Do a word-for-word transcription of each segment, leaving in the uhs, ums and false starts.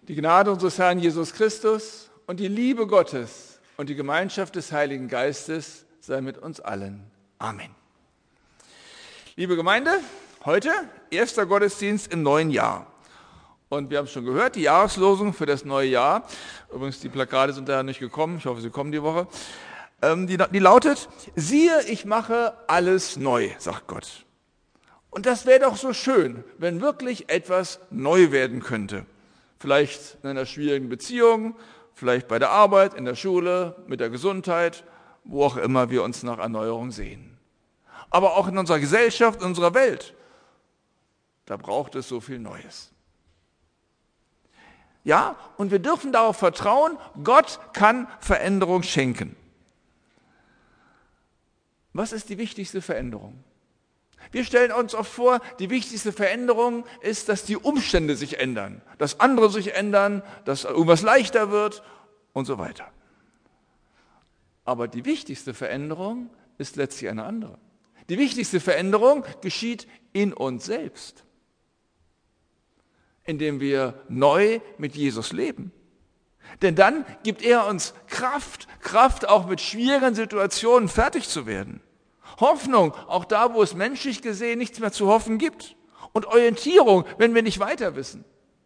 Die Gnade unseres Herrn Jesus Christus und die Liebe Gottes und die Gemeinschaft des Heiligen Geistes sei mit uns allen. Amen. Liebe Gemeinde, heute erster Gottesdienst im neuen Jahr. Und wir haben es schon gehört, die Jahreslosung für das neue Jahr. Übrigens, die Plakate sind da nicht gekommen. Ich hoffe, sie kommen die Woche. Ähm, die, die lautet, siehe, ich mache alles neu, sagt Gott. Und das wäre doch so schön, wenn wirklich etwas neu werden könnte. Vielleicht in einer schwierigen Beziehung, vielleicht bei der Arbeit, in der Schule, mit der Gesundheit, wo auch immer wir uns nach Erneuerung sehen. Aber auch in unserer Gesellschaft, in unserer Welt, da braucht es so viel Neues. Ja, und wir dürfen darauf vertrauen, Gott kann Veränderung schenken. Was ist die wichtigste Veränderung? Wir stellen uns oft vor, die wichtigste Veränderung ist, dass die Umstände sich ändern, dass andere sich ändern, dass irgendwas leichter wird und so weiter. Aber die wichtigste Veränderung ist letztlich eine andere. Die wichtigste Veränderung geschieht in uns selbst, indem wir neu mit Jesus leben. Denn dann gibt er uns Kraft, Kraft auch mit schwierigen Situationen fertig zu werden. Hoffnung, auch da, wo es menschlich gesehen nichts mehr zu hoffen gibt. Und Orientierung, wenn wir nicht weiter wissen.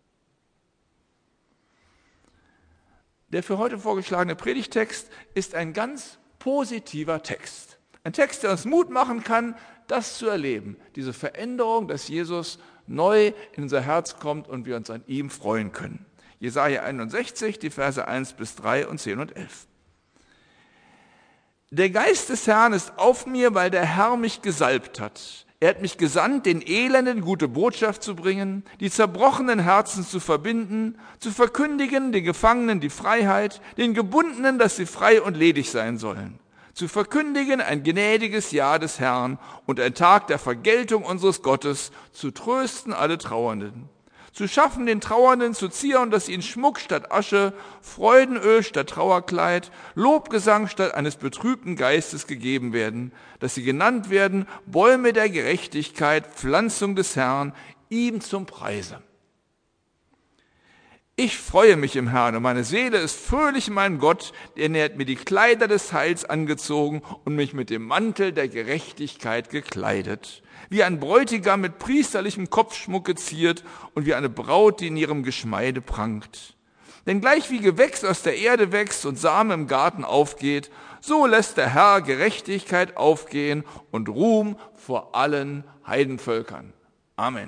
Der für heute vorgeschlagene Predigtext ist ein ganz positiver Text. Ein Text, der uns Mut machen kann, das zu erleben. Diese Veränderung, dass Jesus neu in unser Herz kommt und wir uns an ihm freuen können. Jesaja einundsechzig, die Verse eins bis drei und zehn und elf. Der Geist des Herrn ist auf mir, weil der Herr mich gesalbt hat. Er hat mich gesandt, den Elenden gute Botschaft zu bringen, die zerbrochenen Herzen zu verbinden, zu verkündigen den Gefangenen die Freiheit, den Gebundenen, dass sie frei und ledig sein sollen, zu verkündigen ein gnädiges Jahr des Herrn und ein Tag der Vergeltung unseres Gottes, zu trösten alle Trauernden. Zu schaffen den Trauernden zu Zion, dass ihnen Schmuck statt Asche, Freudenöl statt Trauerkleid, Lobgesang statt eines betrübten Geistes gegeben werden, dass sie genannt werden Bäume der Gerechtigkeit, Pflanzung des Herrn, ihm zum Preise. Ich freue mich im Herrn und meine Seele ist fröhlich in meinem Gott, denn er hat mir die Kleider des Heils angezogen und mich mit dem Mantel der Gerechtigkeit gekleidet. Wie ein Bräutigam mit priesterlichem Kopfschmuck geziert und wie eine Braut, die in ihrem Geschmeide prangt. Denn gleich wie Gewächs aus der Erde wächst und Same im Garten aufgeht, so lässt der Herr Gerechtigkeit aufgehen und Ruhm vor allen Heidenvölkern. Amen.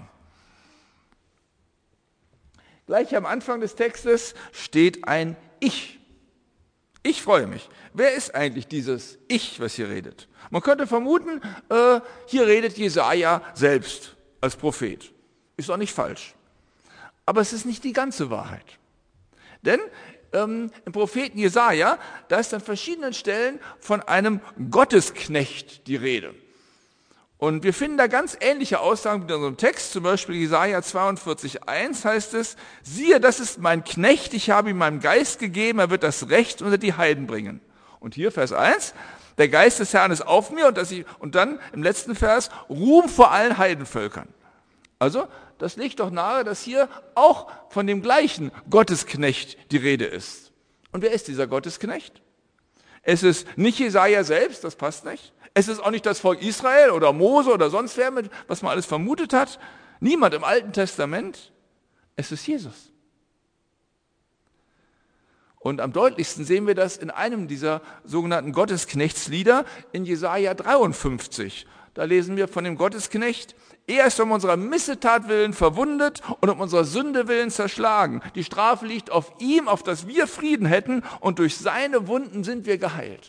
Gleich am Anfang des Textes steht ein Ich. Ich freue mich. Wer ist eigentlich dieses Ich, was hier redet? Man könnte vermuten, äh, hier redet Jesaja selbst als Prophet. Ist auch nicht falsch. Aber es ist nicht die ganze Wahrheit. Denn ähm, im Propheten Jesaja, da ist an verschiedenen Stellen von einem Gottesknecht die Rede. Und wir finden da ganz ähnliche Aussagen mit unserem Text, zum Beispiel Jesaja zweiundvierzig eins heißt es, siehe, das ist mein Knecht, ich habe ihm meinen Geist gegeben, er wird das Recht unter die Heiden bringen. Und hier Vers eins, der Geist des Herrn ist auf mir und, dass ich, und dann im letzten Vers, Ruhm vor allen Heidenvölkern. Also, das liegt doch nahe, dass hier auch von dem gleichen Gottesknecht die Rede ist. Und wer ist dieser Gottesknecht? Es ist nicht Jesaja selbst, das passt nicht. Es ist auch nicht das Volk Israel oder Mose oder sonst wer, mit, was man alles vermutet hat. Niemand im Alten Testament. Es ist Jesus. Und am deutlichsten sehen wir das in einem dieser sogenannten Gottesknechtslieder in Jesaja dreiundfünfzig. Da lesen wir von dem Gottesknecht, er ist um unserer Missetat willen verwundet und um unserer Sünde willen zerschlagen. Die Strafe liegt auf ihm, auf dass wir Frieden hätten und durch seine Wunden sind wir geheilt.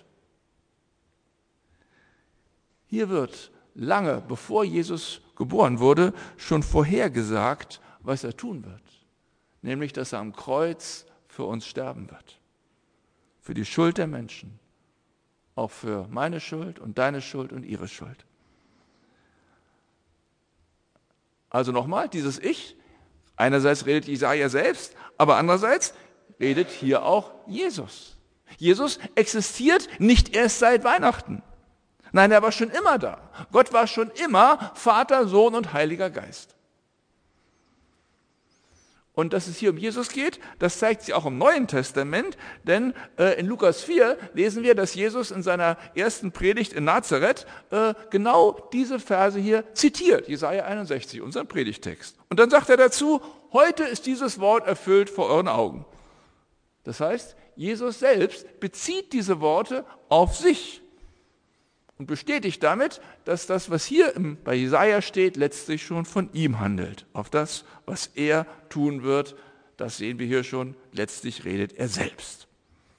Hier wird lange, bevor Jesus geboren wurde, schon vorhergesagt, was er tun wird. Nämlich, dass er am Kreuz für uns sterben wird. Für die Schuld der Menschen. Auch für meine Schuld und deine Schuld und ihre Schuld. Also nochmal, dieses Ich, einerseits redet Jesaja selbst, aber andererseits redet hier auch Jesus. Jesus existiert nicht erst seit Weihnachten. Nein, er war schon immer da. Gott war schon immer Vater, Sohn und Heiliger Geist. Und dass es hier um Jesus geht, das zeigt sich auch im Neuen Testament, denn äh, in Lukas vier lesen wir, dass Jesus in seiner ersten Predigt in Nazareth äh, genau diese Verse hier zitiert, Jesaja einundsechzig, unseren Predigtext. Und dann sagt er dazu, heute ist dieses Wort erfüllt vor euren Augen. Das heißt, Jesus selbst bezieht diese Worte auf sich und bestätigt damit, dass das, was hier im, bei Jesaja steht, letztlich schon von ihm handelt. Auf das, was er tun wird, das sehen wir hier schon, letztlich redet er selbst.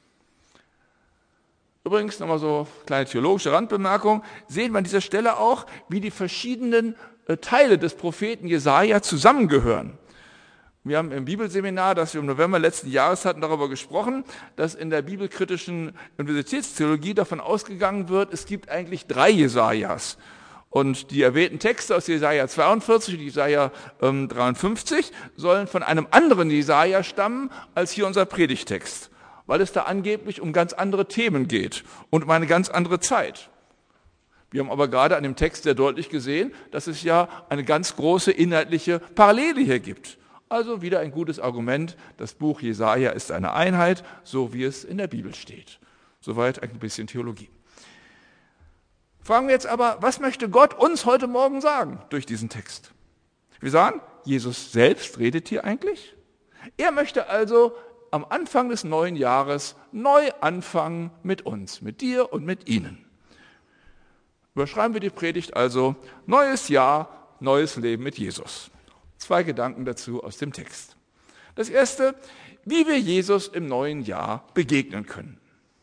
Übrigens, nochmal so eine kleine theologische Randbemerkung, sehen wir an dieser Stelle auch, wie die verschiedenen äh, Teile des Propheten Jesaja zusammengehören. Wir haben im Bibelseminar, das wir im November letzten Jahres hatten, darüber gesprochen, dass in der bibelkritischen Universitätstheologie davon ausgegangen wird, es gibt eigentlich drei Jesajas. Und die erwähnten Texte aus Jesaja zweiundvierzig und Jesaja ähm, dreiundfünfzig sollen von einem anderen Jesaja stammen als hier unser Predigtext, weil es da angeblich um ganz andere Themen geht und um eine ganz andere Zeit. Wir haben aber gerade an dem Text sehr deutlich gesehen, dass es ja eine ganz große inhaltliche Parallele hier gibt. Also wieder ein gutes Argument, das Buch Jesaja ist eine Einheit, so wie es in der Bibel steht. Soweit ein bisschen Theologie. Fragen wir jetzt aber, was möchte Gott uns heute Morgen sagen durch diesen Text? Wir sagen, Jesus selbst redet hier eigentlich. Er möchte also am Anfang des neuen Jahres neu anfangen mit uns, mit dir und mit Ihnen. Überschreiben wir die Predigt also, neues Jahr, neues Leben mit Jesus. Zwei Gedanken dazu aus dem Text. Das erste, wie wir Jesus im neuen Jahr begegnen können.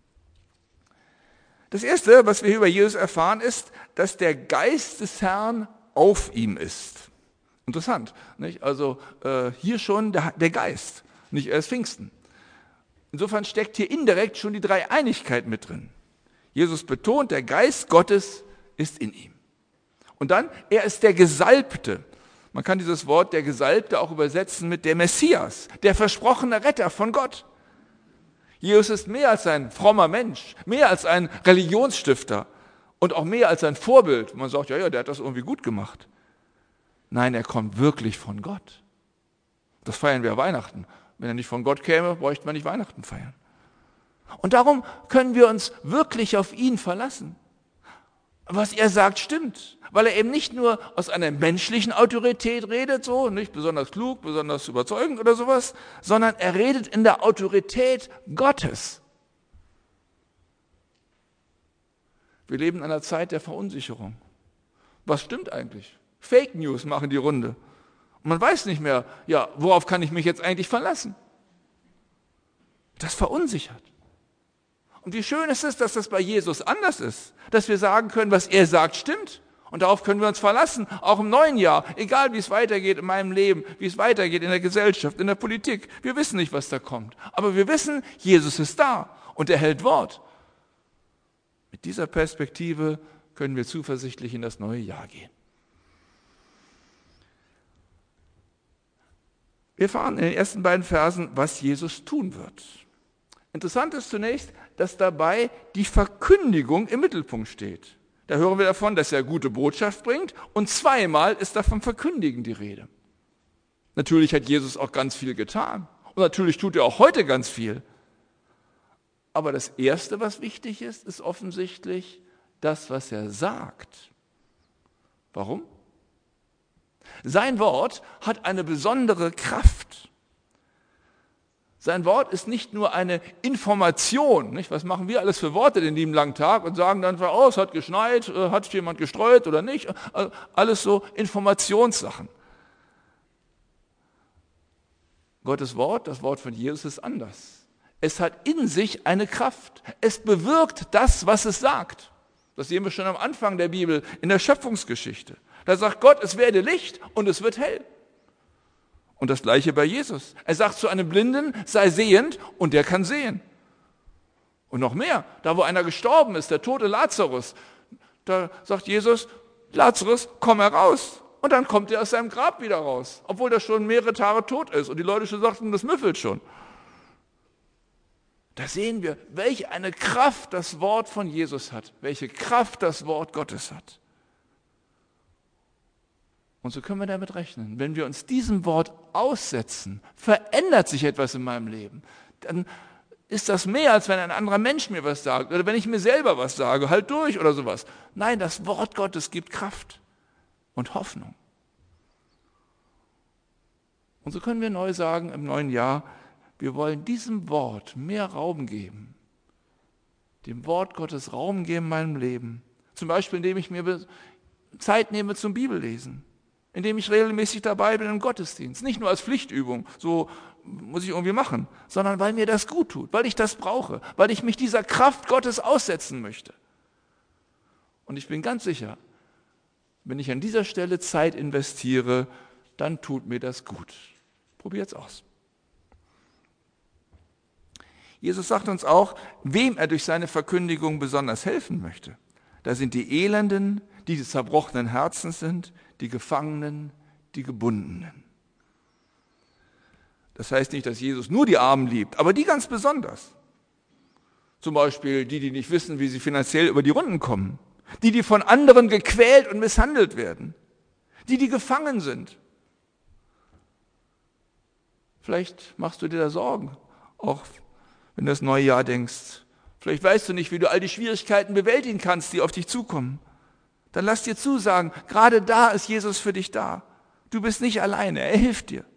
Das erste, was wir hier über Jesus erfahren, ist, dass der Geist des Herrn auf ihm ist. Interessant, nicht? Also äh, hier schon der, der Geist, nicht erst Pfingsten. Insofern steckt hier indirekt schon die Dreieinigkeit mit drin. Jesus betont, der Geist Gottes ist in ihm. Und dann, er ist der Gesalbte. Man kann dieses Wort der Gesalbte auch übersetzen mit der Messias, der versprochene Retter von Gott. Jesus ist mehr als ein frommer Mensch, mehr als ein Religionsstifter und auch mehr als ein Vorbild. Man sagt, ja, ja, der hat das irgendwie gut gemacht. Nein, er kommt wirklich von Gott. Das feiern wir Weihnachten. Wenn er nicht von Gott käme, bräuchten wir nicht Weihnachten feiern. Und darum können wir uns wirklich auf ihn verlassen. Was er sagt, stimmt, weil er eben nicht nur aus einer menschlichen Autorität redet, so nicht besonders klug, besonders überzeugend oder sowas, sondern er redet in der Autorität Gottes. Wir leben in einer Zeit der Verunsicherung. Was stimmt eigentlich? Fake News machen die Runde. Und man weiß nicht mehr, ja, worauf kann ich mich jetzt eigentlich verlassen? Das verunsichert. Und wie schön ist es, dass das bei Jesus anders ist, dass wir sagen können, was er sagt, stimmt. Und darauf können wir uns verlassen, auch im neuen Jahr, egal wie es weitergeht in meinem Leben, wie es weitergeht in der Gesellschaft, in der Politik. Wir wissen nicht, was da kommt. Aber wir wissen, Jesus ist da und er hält Wort. Mit dieser Perspektive können wir zuversichtlich in das neue Jahr gehen. Wir erfahren in den ersten beiden Versen, was Jesus tun wird. Interessant ist zunächst, dass dabei die Verkündigung im Mittelpunkt steht. Da hören wir davon, dass er gute Botschaft bringt und zweimal ist da vom Verkündigen die Rede. Natürlich hat Jesus auch ganz viel getan und natürlich tut er auch heute ganz viel. Aber das Erste, was wichtig ist, ist offensichtlich das, was er sagt. Warum? Sein Wort hat eine besondere Kraft. Sein Wort ist nicht nur eine Information. Nicht? Was machen wir alles für Worte den lieben langen Tag und sagen dann, oh, es hat geschneit, hat jemand gestreut oder nicht. Alles so Informationssachen. Gottes Wort, das Wort von Jesus ist anders. Es hat in sich eine Kraft. Es bewirkt das, was es sagt. Das sehen wir schon am Anfang der Bibel, in der Schöpfungsgeschichte. Da sagt Gott, es werde Licht und es wird hell. Und das Gleiche bei Jesus. Er sagt zu einem Blinden, sei sehend und der kann sehen. Und noch mehr, da wo einer gestorben ist, der tote Lazarus, da sagt Jesus, Lazarus, komm heraus. Und dann kommt er aus seinem Grab wieder raus, obwohl er schon mehrere Tage tot ist. Und die Leute schon sagten, das müffelt schon. Da sehen wir, welche eine Kraft das Wort von Jesus hat, welche Kraft das Wort Gottes hat. Und so können wir damit rechnen. Wenn wir uns diesem Wort aussetzen, verändert sich etwas in meinem Leben. Dann ist das mehr, als wenn ein anderer Mensch mir was sagt oder wenn ich mir selber was sage, halt durch oder sowas. Nein, das Wort Gottes gibt Kraft und Hoffnung. Und so können wir neu sagen im neuen Jahr, wir wollen diesem Wort mehr Raum geben. Dem Wort Gottes Raum geben in meinem Leben. Zum Beispiel, indem ich mir Zeit nehme zum Bibellesen. Indem ich regelmäßig dabei bin im Gottesdienst. Nicht nur als Pflichtübung, so muss ich irgendwie machen, sondern weil mir das gut tut, weil ich das brauche, weil ich mich dieser Kraft Gottes aussetzen möchte. Und ich bin ganz sicher, wenn ich an dieser Stelle Zeit investiere, dann tut mir das gut. Probiert's aus. Jesus sagt uns auch, wem er durch seine Verkündigung besonders helfen möchte. Da sind die Elenden, die, die zerbrochenen Herzens sind, die Gefangenen, die Gebundenen. Das heißt nicht, dass Jesus nur die Armen liebt, aber die ganz besonders. Zum Beispiel die, die nicht wissen, wie sie finanziell über die Runden kommen. Die, die von anderen gequält und misshandelt werden. Die, die gefangen sind. Vielleicht machst du dir da Sorgen, auch wenn du das neue Jahr denkst. Vielleicht weißt du nicht, wie du all die Schwierigkeiten bewältigen kannst, die auf dich zukommen. Dann lass dir zusagen, gerade da ist Jesus für dich da. Du bist nicht alleine, er hilft dir.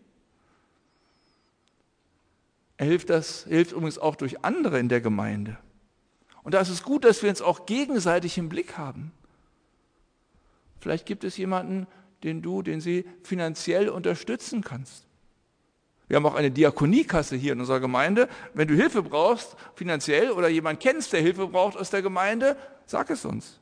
Er hilft, das, hilft übrigens auch durch andere in der Gemeinde. Und da ist es gut, dass wir uns auch gegenseitig im Blick haben. Vielleicht gibt es jemanden, den du, den sie finanziell unterstützen kannst. Wir haben auch eine Diakoniekasse hier in unserer Gemeinde. Wenn du Hilfe brauchst, finanziell, oder jemand kennst, der Hilfe braucht aus der Gemeinde, sag es uns.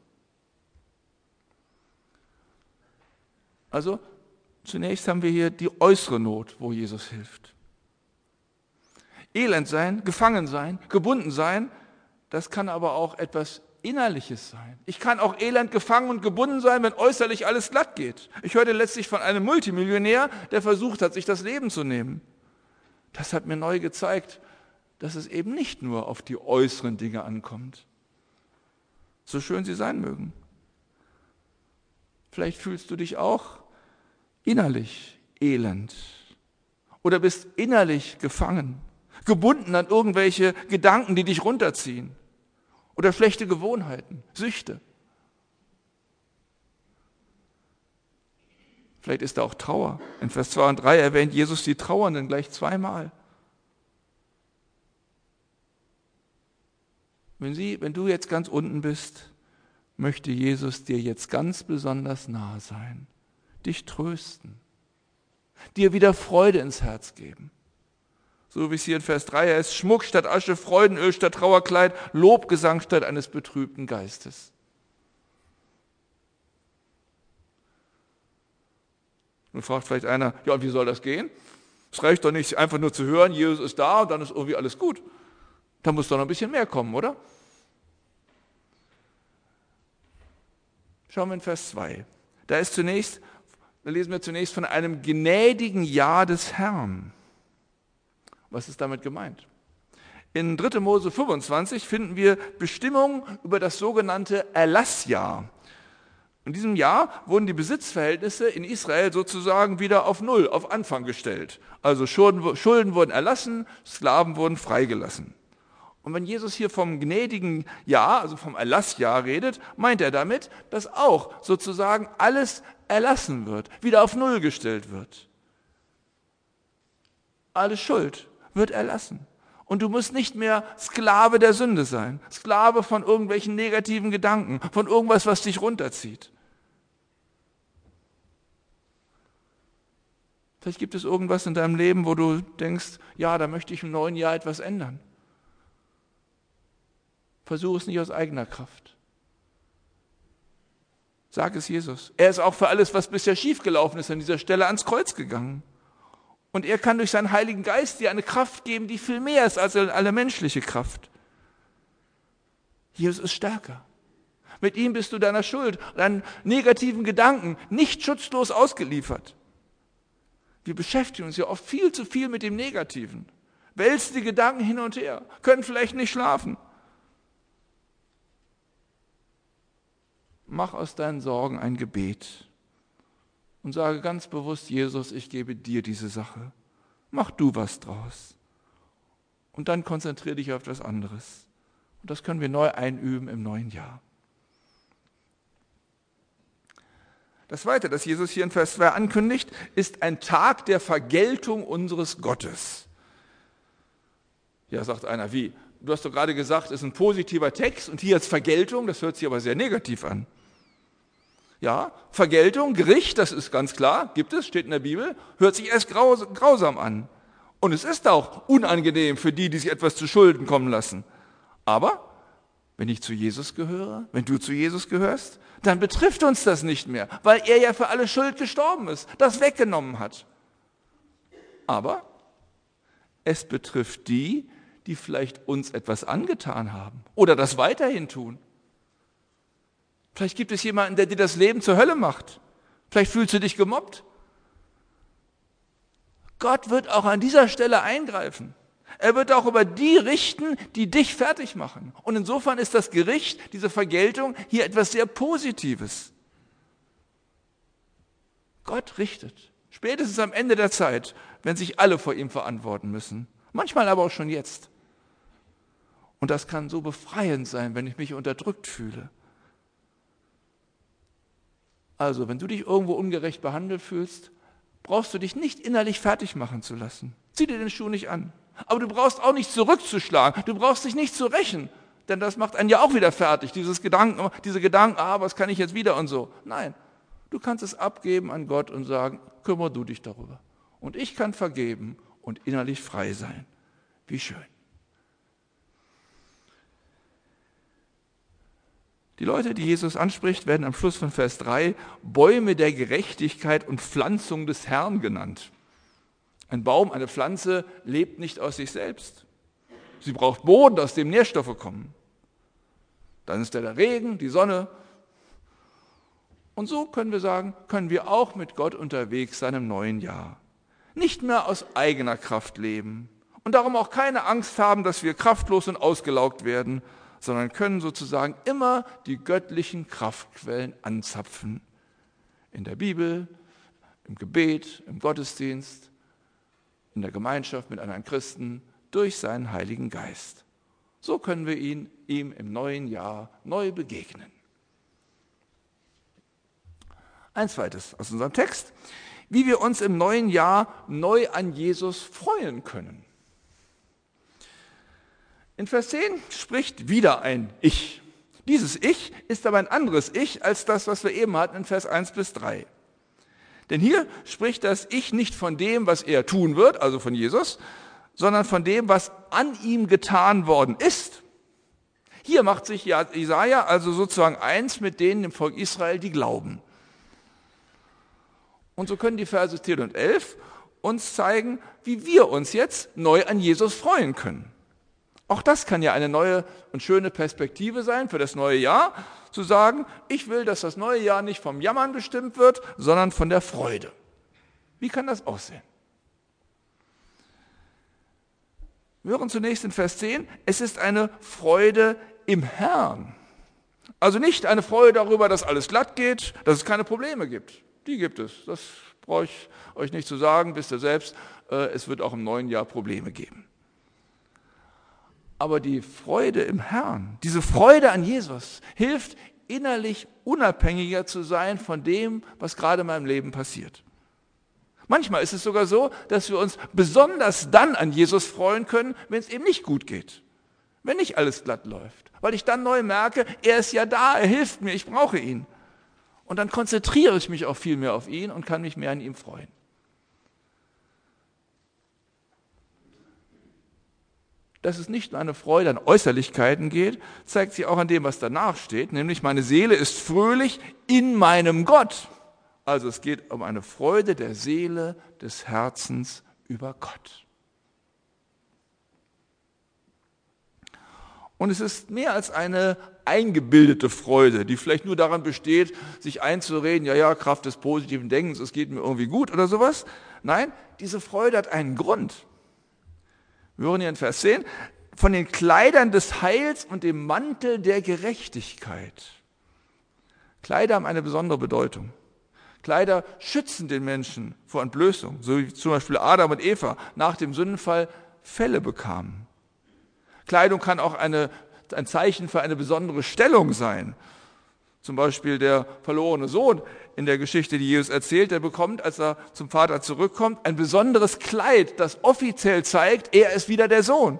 Also, zunächst haben wir hier die äußere Not, wo Jesus hilft. Elend sein, gefangen sein, gebunden sein, das kann aber auch etwas Innerliches sein. Ich kann auch elend, gefangen und gebunden sein, wenn äußerlich alles glatt geht. Ich hörte letztlich von einem Multimillionär, der versucht hat, sich das Leben zu nehmen. Das hat mir neu gezeigt, dass es eben nicht nur auf die äußeren Dinge ankommt, so schön sie sein mögen. Vielleicht fühlst du dich auch innerlich elend oder bist innerlich gefangen, gebunden an irgendwelche Gedanken, die dich runterziehen oder schlechte Gewohnheiten, Süchte. Vielleicht ist da auch Trauer. In Vers zwei und drei erwähnt Jesus die Trauernden gleich zweimal. Wenn, sie, wenn du jetzt ganz unten bist, möchte Jesus dir jetzt ganz besonders nahe sein, dich trösten, dir wieder Freude ins Herz geben. So wie es hier in Vers drei heißt, Schmuck statt Asche, Freudenöl statt Trauerkleid, Lobgesang statt eines betrübten Geistes. Nun fragt vielleicht einer, ja, wie soll das gehen? Es reicht doch nicht, einfach nur zu hören, Jesus ist da und dann ist irgendwie alles gut. Da muss doch noch ein bisschen mehr kommen, oder? Schauen wir in Vers zwei. Da ist zunächst, da lesen wir zunächst von einem gnädigen Jahr des Herrn. Was ist damit gemeint? In dritter Mose fünfundzwanzig finden wir Bestimmungen über das sogenannte Erlassjahr. In diesem Jahr wurden die Besitzverhältnisse in Israel sozusagen wieder auf Null, auf Anfang gestellt. Also Schulden, Schulden wurden erlassen, Sklaven wurden freigelassen. Und wenn Jesus hier vom gnädigen Jahr, also vom Erlassjahr redet, meint er damit, dass auch sozusagen alles erlassen wird, wieder auf Null gestellt wird. Alle Schuld wird erlassen. Und du musst nicht mehr Sklave der Sünde sein, Sklave von irgendwelchen negativen Gedanken, von irgendwas, was dich runterzieht. Vielleicht gibt es irgendwas in deinem Leben, wo du denkst, ja, da möchte ich im neuen Jahr etwas ändern. Versuch es nicht aus eigener Kraft. Sag es Jesus. Er ist auch für alles, was bisher schiefgelaufen ist, an dieser Stelle ans Kreuz gegangen. Und er kann durch seinen Heiligen Geist dir eine Kraft geben, die viel mehr ist als alle menschliche Kraft. Jesus ist stärker. Mit ihm bist du deiner Schuld, deinen negativen Gedanken nicht schutzlos ausgeliefert. Wir beschäftigen uns ja oft viel zu viel mit dem Negativen, wälzen die Gedanken hin und her, können vielleicht nicht schlafen. Mach aus deinen Sorgen ein Gebet und sage ganz bewusst, Jesus, ich gebe dir diese Sache. Mach du was draus. Und dann konzentriere dich auf etwas anderes. Und das können wir neu einüben im neuen Jahr. Das Zweite, das Jesus hier in Vers zwei ankündigt, ist ein Tag der Vergeltung unseres Gottes. Ja, sagt einer, wie? Du hast doch gerade gesagt, es ist ein positiver Text und hier jetzt Vergeltung, das hört sich aber sehr negativ an. Ja, Vergeltung, Gericht, das ist ganz klar, gibt es, steht in der Bibel, hört sich erst graus- grausam an. Und es ist auch unangenehm für die, die sich etwas zu Schulden kommen lassen. Aber wenn ich zu Jesus gehöre, wenn du zu Jesus gehörst, dann betrifft uns das nicht mehr, weil er ja für alle Schuld gestorben ist, das weggenommen hat. Aber es betrifft die, die vielleicht uns etwas angetan haben oder das weiterhin tun. Vielleicht gibt es jemanden, der dir das Leben zur Hölle macht. Vielleicht fühlst du dich gemobbt. Gott wird auch an dieser Stelle eingreifen. Er wird auch über die richten, die dich fertig machen. Und insofern ist das Gericht, diese Vergeltung, hier etwas sehr Positives. Gott richtet. Spätestens am Ende der Zeit, wenn sich alle vor ihm verantworten müssen. Manchmal aber auch schon jetzt. Und das kann so befreiend sein, wenn ich mich unterdrückt fühle. Also, wenn du dich irgendwo ungerecht behandelt fühlst, brauchst du dich nicht innerlich fertig machen zu lassen. Zieh dir den Schuh nicht an. Aber du brauchst auch nicht zurückzuschlagen. Du brauchst dich nicht zu rächen. Denn das macht einen ja auch wieder fertig. Dieses Gedanken, diese Gedanken, ah, was kann ich jetzt wieder und so. Nein, du kannst es abgeben an Gott und sagen, kümmere du dich darüber. Und ich kann vergeben und innerlich frei sein. Wie schön. Die Leute, die Jesus anspricht, werden am Schluss von Vers drei Bäume der Gerechtigkeit und Pflanzung des Herrn genannt. Ein Baum, eine Pflanze lebt nicht aus sich selbst. Sie braucht Boden, aus dem Nährstoffe kommen. Dann ist da der Regen, die Sonne. Und so können wir sagen, können wir auch mit Gott unterwegs sein im neuen Jahr. Nicht mehr aus eigener Kraft leben und darum auch keine Angst haben, dass wir kraftlos und ausgelaugt werden, sondern können sozusagen immer die göttlichen Kraftquellen anzapfen. In der Bibel, im Gebet, im Gottesdienst, in der Gemeinschaft mit anderen Christen, durch seinen Heiligen Geist. So können wir ihn, ihm im neuen Jahr neu begegnen. Ein zweites aus unserem Text, wie wir uns im neuen Jahr neu an Jesus freuen können. In Vers zehn spricht wieder ein Ich. Dieses Ich ist aber ein anderes Ich als das, was wir eben hatten in Vers eins bis drei. Denn hier spricht das Ich nicht von dem, was er tun wird, also von Jesus, sondern von dem, was an ihm getan worden ist. Hier macht sich Jesaja also sozusagen eins mit denen im Volk Israel, die glauben. Und so können die Verse zehn und elf uns zeigen, wie wir uns jetzt neu an Jesus freuen können. Auch das kann ja eine neue und schöne Perspektive sein für das neue Jahr, zu sagen, ich will, dass das neue Jahr nicht vom Jammern bestimmt wird, sondern von der Freude. Wie kann das aussehen? Wir hören zunächst in Vers zehn, es ist eine Freude im Herrn. Also nicht eine Freude darüber, dass alles glatt geht, dass es keine Probleme gibt. Die gibt es, das brauche ich euch nicht zu sagen, wisst ihr selbst, es wird auch im neuen Jahr Probleme geben. Aber die Freude im Herrn, diese Freude an Jesus, hilft innerlich unabhängiger zu sein von dem, was gerade in meinem Leben passiert. Manchmal ist es sogar so, dass wir uns besonders dann an Jesus freuen können, wenn es eben nicht gut geht, wenn nicht alles glatt läuft, weil ich dann neu merke, er ist ja da, er hilft mir, ich brauche ihn. Und dann konzentriere ich mich auch viel mehr auf ihn und kann mich mehr an ihm freuen. Dass es nicht nur eine Freude an Äußerlichkeiten geht, zeigt sich auch an dem, was danach steht, nämlich meine Seele ist fröhlich in meinem Gott. Also es geht um eine Freude der Seele, des Herzens über Gott. Und es ist mehr als eine eingebildete Freude, die vielleicht nur daran besteht, sich einzureden, ja, ja, Kraft des positiven Denkens, es geht mir irgendwie gut oder sowas. Nein, diese Freude hat einen Grund. Wir hören hier in Vers zehn, von den Kleidern des Heils und dem Mantel der Gerechtigkeit. Kleider haben eine besondere Bedeutung. Kleider schützen den Menschen vor Entblößung, so wie zum Beispiel Adam und Eva nach dem Sündenfall Felle bekamen. Kleidung kann auch eine, ein Zeichen für eine besondere Stellung sein. Zum Beispiel der verlorene Sohn in der Geschichte, die Jesus erzählt, der bekommt, als er zum Vater zurückkommt, ein besonderes Kleid, das offiziell zeigt, er ist wieder der Sohn.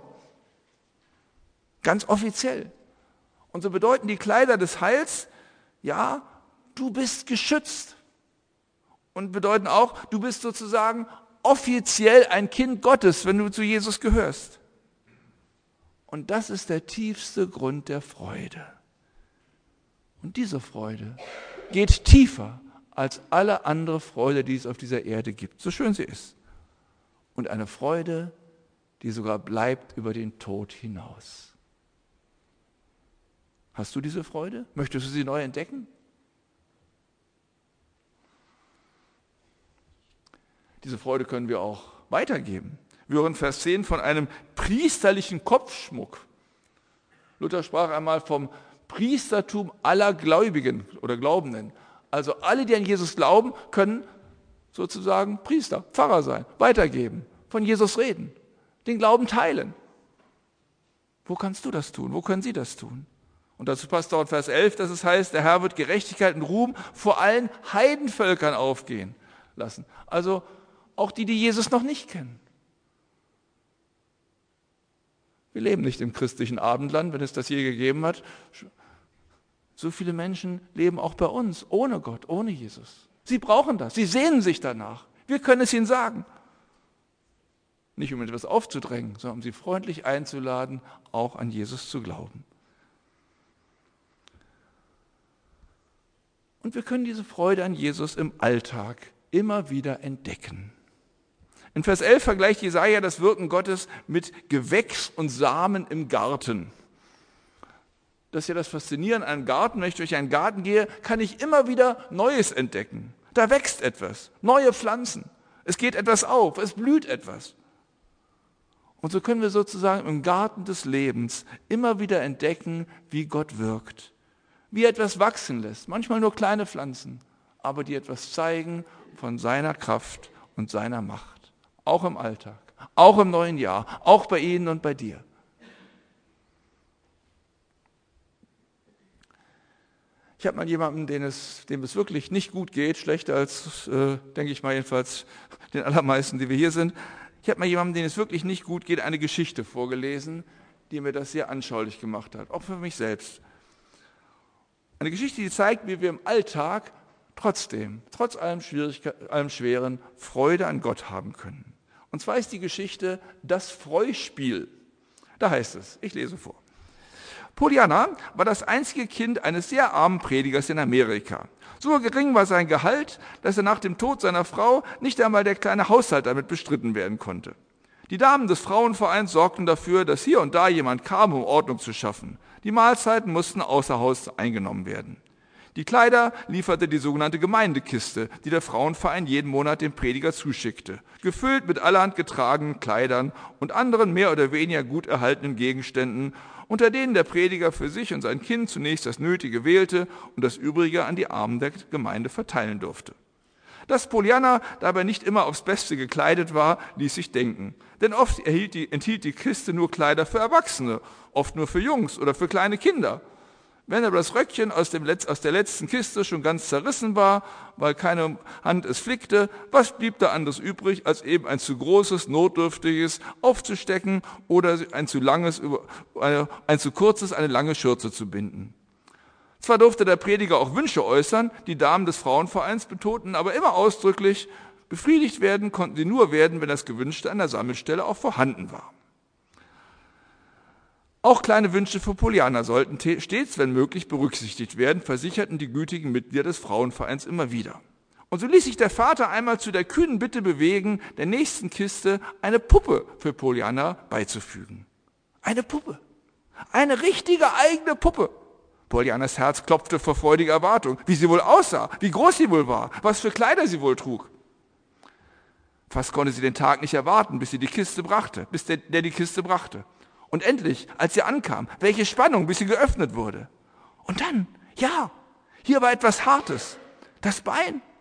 Ganz offiziell. Und so bedeuten die Kleider des Heils, ja, du bist geschützt. Und bedeuten auch, du bist sozusagen offiziell ein Kind Gottes, wenn du zu Jesus gehörst. Und das ist der tiefste Grund der Freude. Und diese Freude geht tiefer als alle andere Freude, die es auf dieser Erde gibt, so schön sie ist. Und eine Freude, die sogar bleibt über den Tod hinaus. Hast du diese Freude? Möchtest du sie neu entdecken? Diese Freude können wir auch weitergeben. Wir hören Vers zehn von einem priesterlichen Kopfschmuck. Luther sprach einmal vom Priestertum aller Gläubigen oder Glaubenden. Also alle, die an Jesus glauben, können sozusagen Priester, Pfarrer sein, weitergeben, von Jesus reden, den Glauben teilen. Wo kannst du das tun? Wo können sie das tun? Und dazu passt dort Vers elf, dass es heißt, der Herr wird Gerechtigkeit und Ruhm vor allen Heidenvölkern aufgehen lassen. Also auch die, die Jesus noch nicht kennen. Wir leben nicht im christlichen Abendland, wenn es das je gegeben hat. So viele Menschen leben auch bei uns ohne Gott, ohne Jesus. Sie brauchen das, sie sehnen sich danach. Wir können es ihnen sagen. Nicht um etwas aufzudrängen, sondern um sie freundlich einzuladen, auch an Jesus zu glauben. Und wir können diese Freude an Jesus im Alltag immer wieder entdecken. In Vers elf vergleicht Jesaja das Wirken Gottes mit Gewächs und Samen im Garten. Das ist ja das Faszinierende an einem Garten. Wenn ich durch einen Garten gehe, kann ich immer wieder Neues entdecken. Da wächst etwas, neue Pflanzen. Es geht etwas auf, es blüht etwas. Und so können wir sozusagen im Garten des Lebens immer wieder entdecken, wie Gott wirkt. Wie er etwas wachsen lässt, manchmal nur kleine Pflanzen, aber die etwas zeigen von seiner Kraft und seiner Macht. Auch im Alltag, auch im neuen Jahr, auch bei Ihnen und bei dir. Ich habe mal jemanden, dem es, dem es wirklich nicht gut geht, schlechter als, äh, denke ich mal jedenfalls, den allermeisten, die wir hier sind. Ich habe mal jemanden, dem es wirklich nicht gut geht, eine Geschichte vorgelesen, die mir das sehr anschaulich gemacht hat, auch für mich selbst. Eine Geschichte, die zeigt, wie wir im Alltag trotzdem, trotz allem, allem Schweren, Freude an Gott haben können. Und zwar ist die Geschichte das Freuspiel. Da heißt es, ich lese vor. Pollyanna war das einzige Kind eines sehr armen Predigers in Amerika. So gering war sein Gehalt, dass er nach dem Tod seiner Frau nicht einmal der kleine Haushalt damit bestritten werden konnte. Die Damen des Frauenvereins sorgten dafür, dass hier und da jemand kam, um Ordnung zu schaffen. Die Mahlzeiten mussten außer Haus eingenommen werden. Die Kleider lieferte die sogenannte Gemeindekiste, die der Frauenverein jeden Monat dem Prediger zuschickte, gefüllt mit allerhand getragenen Kleidern und anderen mehr oder weniger gut erhaltenen Gegenständen, unter denen der Prediger für sich und sein Kind zunächst das Nötige wählte und das Übrige an die Armen der Gemeinde verteilen durfte. Dass Pollyanna dabei nicht immer aufs Beste gekleidet war, ließ sich denken. Denn oft erhielt die, enthielt die Kiste nur Kleider für Erwachsene, oft nur für Jungs oder für kleine Kinder. Wenn aber das Röckchen aus, dem Letz-, aus der letzten Kiste schon ganz zerrissen war, weil keine Hand es flickte, was blieb da anderes übrig, als eben ein zu großes, notdürftiges aufzustecken oder ein zu langes, ein zu kurzes, eine lange Schürze zu binden. Zwar durfte der Prediger auch Wünsche äußern, die Damen des Frauenvereins betonten, aber immer ausdrücklich, befriedigt werden konnten sie nur werden, wenn das Gewünschte an der Sammelstelle auch vorhanden war. Auch kleine Wünsche für Pollyanna sollten stets, wenn möglich, berücksichtigt werden, versicherten die gütigen Mitglieder des Frauenvereins immer wieder. Und so ließ sich der Vater einmal zu der kühnen Bitte bewegen, der nächsten Kiste eine Puppe für Pollyanna beizufügen. Eine Puppe. Eine richtige eigene Puppe. Pollyannas Herz klopfte vor freudiger Erwartung, wie sie wohl aussah, wie groß sie wohl war, was für Kleider sie wohl trug. Fast konnte sie den Tag nicht erwarten, bis sie die Kiste brachte, bis der, der die Kiste brachte. Und endlich, als sie ankam, welche Spannung, bis sie geöffnet wurde. Und dann, ja, hier war etwas Hartes. Das Bein,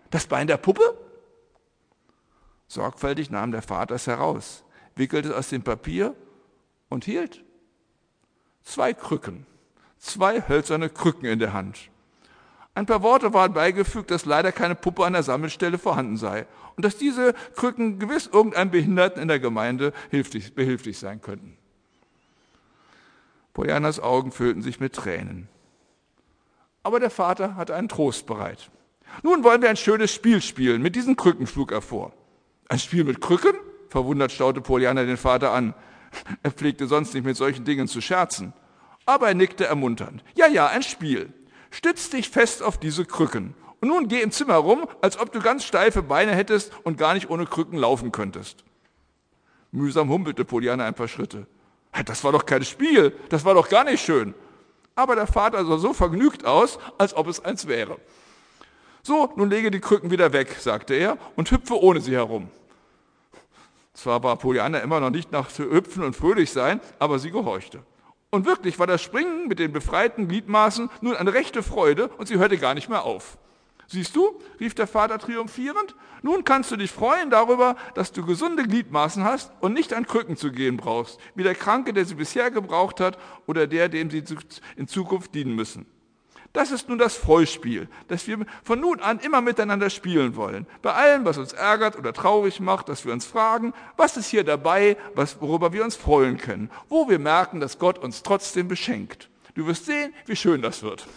Das Bein der Puppe? Sorgfältig nahm der Vater es heraus, wickelte es aus dem Papier und hielt zwei Krücken, zwei hölzerne Krücken in der Hand. Ein paar Worte waren beigefügt, dass leider keine Puppe an der Sammelstelle vorhanden sei und dass diese Krücken gewiss irgendeinem Behinderten in der Gemeinde hilflich, behilflich sein könnten. Polyanas Augen füllten sich mit Tränen. Aber der Vater hatte einen Trost bereit. Nun wollen wir ein schönes Spiel spielen. Mit diesen Krücken schlug er vor. Ein Spiel mit Krücken? Verwundert staute Polyana den Vater an. Er pflegte sonst nicht mit solchen Dingen zu scherzen. Aber er nickte ermunternd. Ja, ja, ein Spiel. Stütz dich fest auf diese Krücken. Und nun geh im Zimmer rum, als ob du ganz steife Beine hättest und gar nicht ohne Krücken laufen könntest. Mühsam humpelte Polyana ein paar Schritte. Das war doch kein Spiel, das war doch gar nicht schön. Aber der Vater sah so vergnügt aus, als ob es eins wäre. So, nun lege die Krücken wieder weg, sagte er, und hüpfe ohne sie herum. Zwar war Polyana immer noch nicht nach Hüpfen und fröhlich sein, aber sie gehorchte. Und wirklich war das Springen mit den befreiten Gliedmaßen nun eine rechte Freude und sie hörte gar nicht mehr auf. Siehst du, rief der Vater triumphierend, nun kannst du dich freuen darüber, dass du gesunde Gliedmaßen hast und nicht an Krücken zu gehen brauchst, wie der Kranke, der sie bisher gebraucht hat oder der, dem sie in Zukunft dienen müssen. Das ist nun das Freuspiel, das wir von nun an immer miteinander spielen wollen. Bei allem, was uns ärgert oder traurig macht, dass wir uns fragen, was ist hier dabei, was, worüber wir uns freuen können, wo wir merken, dass Gott uns trotzdem beschenkt. Du wirst sehen, wie schön das wird.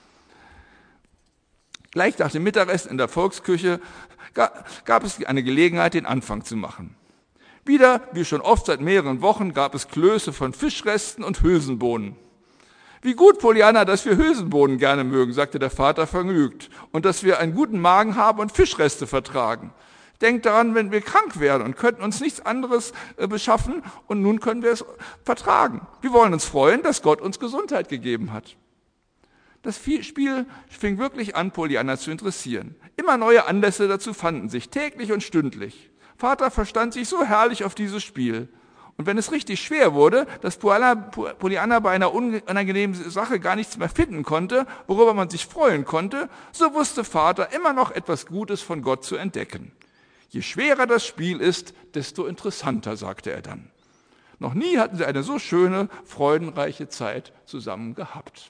Gleich nach dem Mittagessen in der Volksküche gab es eine Gelegenheit, den Anfang zu machen. Wieder, wie schon oft seit mehreren Wochen, gab es Klöße von Fischresten und Hülsenbohnen. Wie gut, Polyana, dass wir Hülsenbohnen gerne mögen, sagte der Vater vergnügt, und dass wir einen guten Magen haben und Fischreste vertragen. Denk daran, wenn wir krank wären und könnten uns nichts anderes beschaffen, und nun können wir es vertragen. Wir wollen uns freuen, dass Gott uns Gesundheit gegeben hat. Das Spiel fing wirklich an, Polyana zu interessieren. Immer neue Anlässe dazu fanden sich, täglich und stündlich. Vater verstand sich so herrlich auf dieses Spiel. Und wenn es richtig schwer wurde, dass Polyana bei einer unangenehmen Sache gar nichts mehr finden konnte, worüber man sich freuen konnte, so wusste Vater immer noch etwas Gutes von Gott zu entdecken. Je schwerer das Spiel ist, desto interessanter, sagte er dann. Noch nie hatten sie eine so schöne, freudenreiche Zeit zusammen gehabt.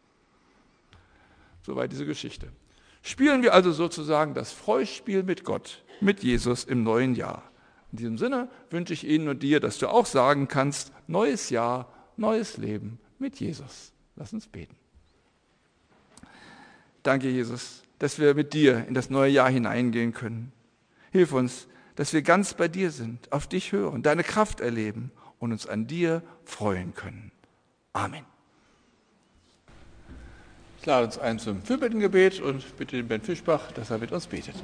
Soweit diese Geschichte. Spielen wir also sozusagen das Freuspiel mit Gott, mit Jesus im neuen Jahr. In diesem Sinne wünsche ich Ihnen und dir, dass du auch sagen kannst, neues Jahr, neues Leben mit Jesus. Lass uns beten. Danke, Jesus, dass wir mit dir in das neue Jahr hineingehen können. Hilf uns, dass wir ganz bei dir sind, auf dich hören, deine Kraft erleben und uns an dir freuen können. Amen. Ich lade uns ein zum Fürbittengebet und bitte den Ben Fischbach, dass er mit uns betet.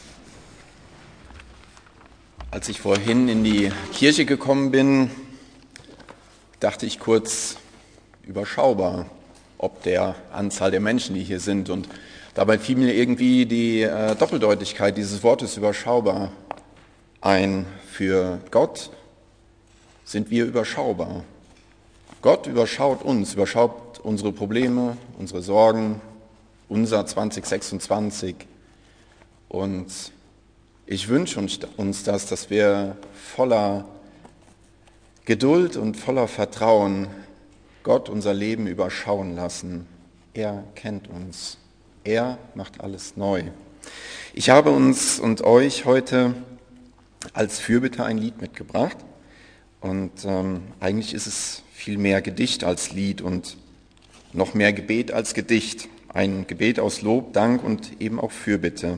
Als ich vorhin in die Kirche gekommen bin, dachte ich kurz überschaubar, ob der Anzahl der Menschen, die hier sind. Und dabei fiel mir irgendwie die äh, Doppeldeutigkeit dieses Wortes überschaubar ein. Für Gott sind wir überschaubar. Gott überschaut uns, überschaut unsere Probleme, unsere Sorgen, unser zwanzig sechsundzwanzig. Und ich wünsche uns das, dass wir voller Geduld und voller Vertrauen Gott unser Leben überschauen lassen. Er kennt uns. Er macht alles neu. Ich habe uns und euch heute als Fürbitte ein Lied mitgebracht. Und ähm, eigentlich ist es viel mehr Gedicht als Lied und noch mehr Gebet als Gedicht. Ein Gebet aus Lob, Dank und eben auch Fürbitte.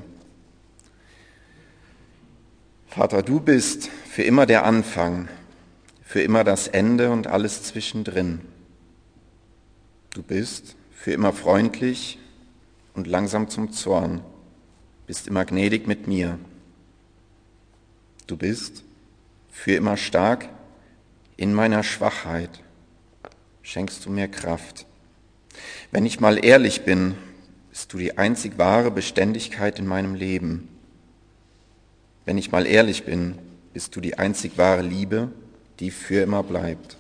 Vater, du bist für immer der Anfang, für immer das Ende und alles zwischendrin. Du bist für immer freundlich und langsam zum Zorn, bist immer gnädig mit mir. Du bist für immer stark in meiner Schwachheit, schenkst du mir Kraft. Wenn ich mal ehrlich bin, bist du die einzig wahre Beständigkeit in meinem Leben. Wenn ich mal ehrlich bin, bist du die einzig wahre Liebe, die für immer bleibt.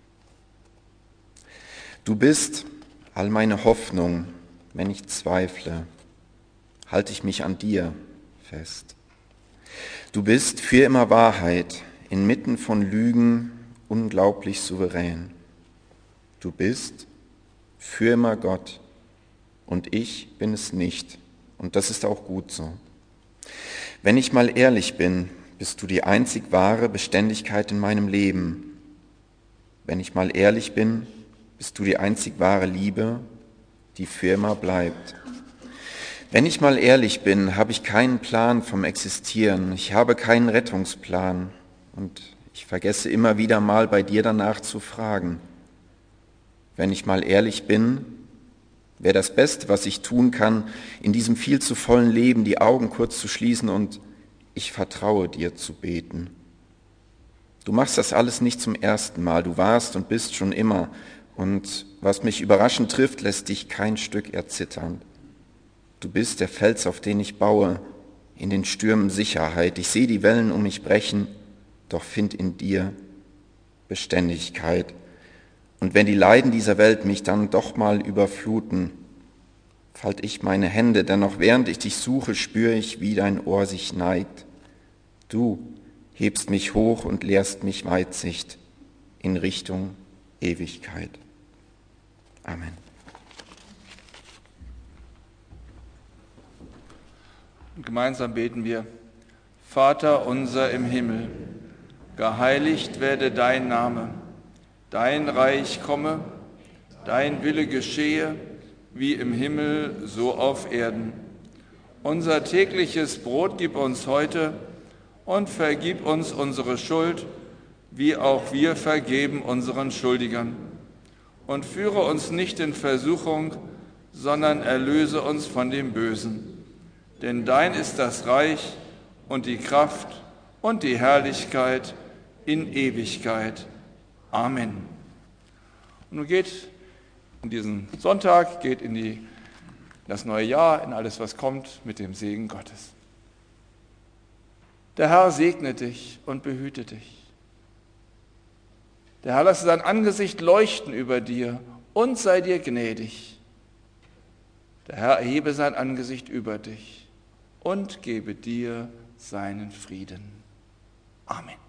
Du bist all meine Hoffnung, wenn ich zweifle, halte ich mich an dir, fest. Du bist für immer Wahrheit, inmitten von Lügen unglaublich souverän. Du bist für immer Gott und ich bin es nicht. Und das ist auch gut so. Wenn ich mal ehrlich bin, bist du die einzig wahre Beständigkeit in meinem Leben. Wenn ich mal ehrlich bin, bist du die einzig wahre Liebe, die für immer bleibt. Wenn ich mal ehrlich bin, habe ich keinen Plan vom Existieren. Ich habe keinen Rettungsplan und ich vergesse immer wieder mal bei dir danach zu fragen. Wenn ich mal ehrlich bin, wäre das Beste, was ich tun kann, in diesem viel zu vollen Leben die Augen kurz zu schließen und ich vertraue dir zu beten. Du machst das alles nicht zum ersten Mal, du warst und bist schon immer und was mich überraschend trifft, lässt dich kein Stück erzittern. Du bist der Fels, auf den ich baue, in den Stürmen Sicherheit. Ich sehe die Wellen um mich brechen, doch find in dir Beständigkeit. Und wenn die Leiden dieser Welt mich dann doch mal überfluten, falte ich meine Hände, denn noch während ich dich suche, spüre ich, wie dein Ohr sich neigt. Du hebst mich hoch und lehrst mich Weitsicht in Richtung Ewigkeit. Amen. Und gemeinsam beten wir: Vater unser im Himmel, geheiligt werde dein Name, dein Reich komme, dein Wille geschehe, wie im Himmel, so auf Erden. Unser tägliches Brot gib uns heute und vergib uns unsere Schuld, wie auch wir vergeben unseren Schuldigern. Und führe uns nicht in Versuchung, sondern erlöse uns von dem Bösen. Denn dein ist das Reich und die Kraft und die Herrlichkeit in Ewigkeit. Amen. Und nun geht in diesen Sonntag, geht in die, das neue Jahr, in alles, was kommt, mit dem Segen Gottes. Der Herr segne dich und behüte dich. Der Herr lasse sein Angesicht leuchten über dir und sei dir gnädig. Der Herr erhebe sein Angesicht über dich und gebe dir seinen Frieden. Amen.